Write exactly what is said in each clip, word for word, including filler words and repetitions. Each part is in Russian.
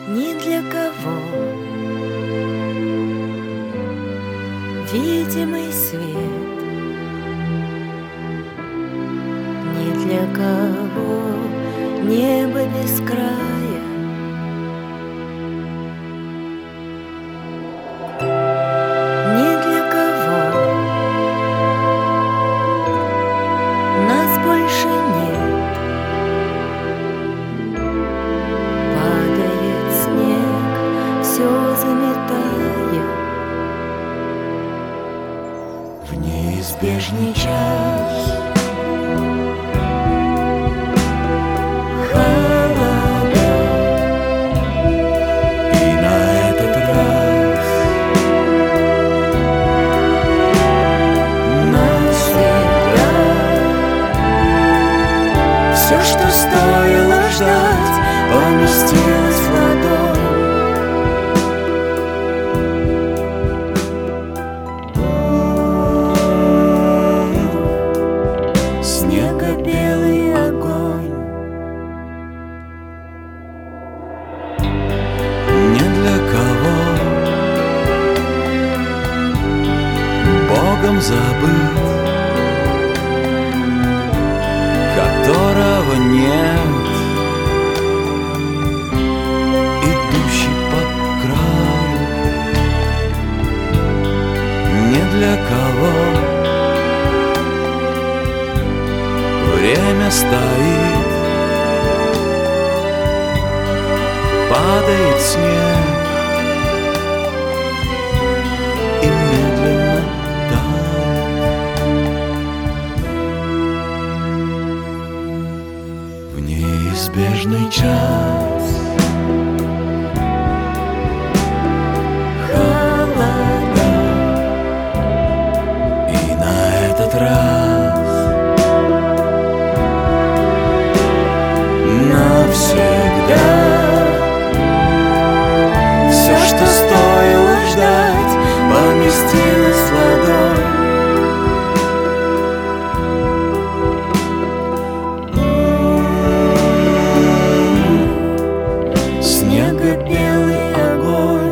ни для кого. Видимый свет ни для кого, небо без края. Ни для кого нас больше нет. Падает снег, все заметая в неизбежный час. Холода, и на этот раз навсегда все, что стоило ждать, поместилось в ладонь. Снего-белый огонь. Не для кого Богом забыт, которого нет, идущий по краю. Не для кого время стоит, падает снег и медленно тает в неизбежный час. Холода, и на этот раз навсегда все, что стоило ждать, поместилось в ладонь. Снего-белый огонь.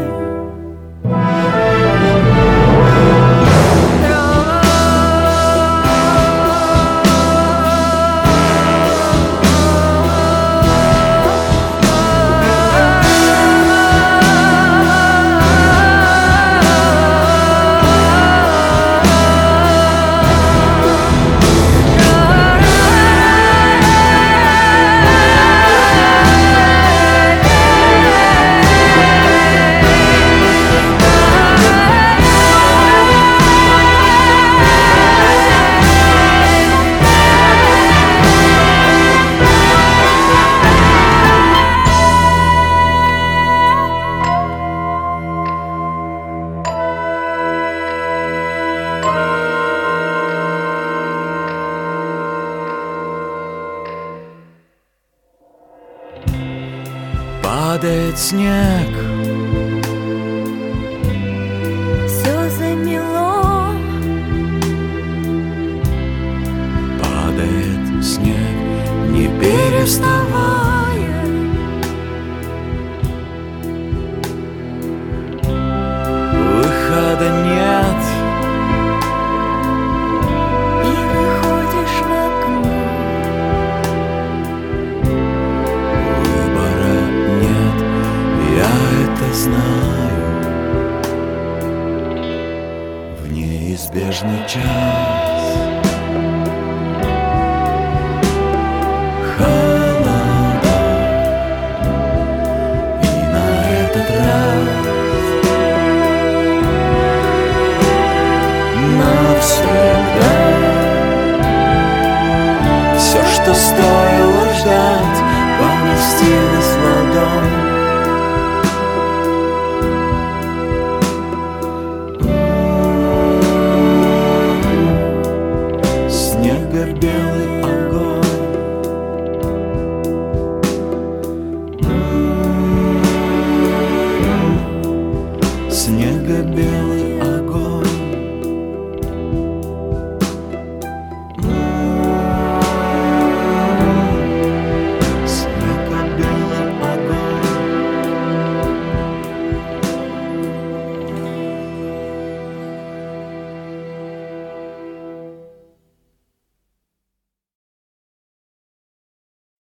Падает снег, все замело. Падает снег, не переставая. Выхода нет, и выходишь в окно. Выбора нет, я это знаю. В неизбежный час. Холода, и на этот раз навсегда все, что стоило ждать, поместилось в ладонь.